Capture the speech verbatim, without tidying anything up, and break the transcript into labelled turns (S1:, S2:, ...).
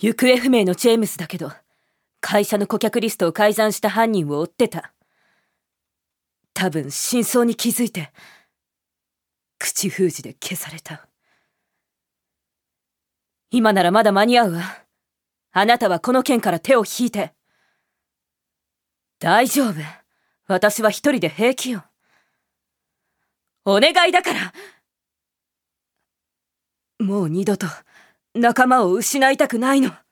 S1: 行方不明のジェームスだけど、会社の顧客リストを改ざんした犯人を追ってた。多分真相に気づいて、口封じで消された。今ならまだ間に合うわ。あなたはこの件から手を引いて。大丈夫。私は一人で平気よ。お願いだから。もう二度と仲間を失いたくないの。